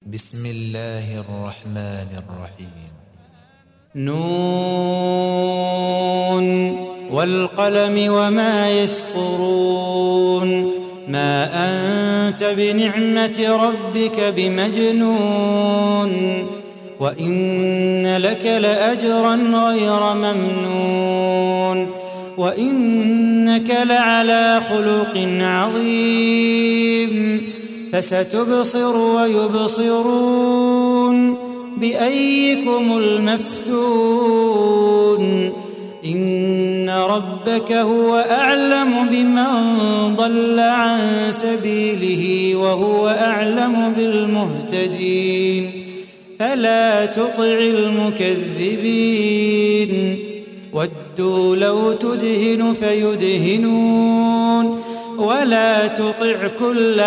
بسم الله الرحمن الرحيم. نون والقلم وما يسطرون ما أنت بنعمة ربك بمجنون وإن لك لأجرا غير ممنون وإنك لعلى خلق عظيم فستبصر ويبصرون بأيكم المفتون إن ربك هو أعلم بمن ضل عن سبيله وهو أعلم بالمهتدين فلا تطع المكذبين ودوا لو تدهن فيدهنون ولا تطع كل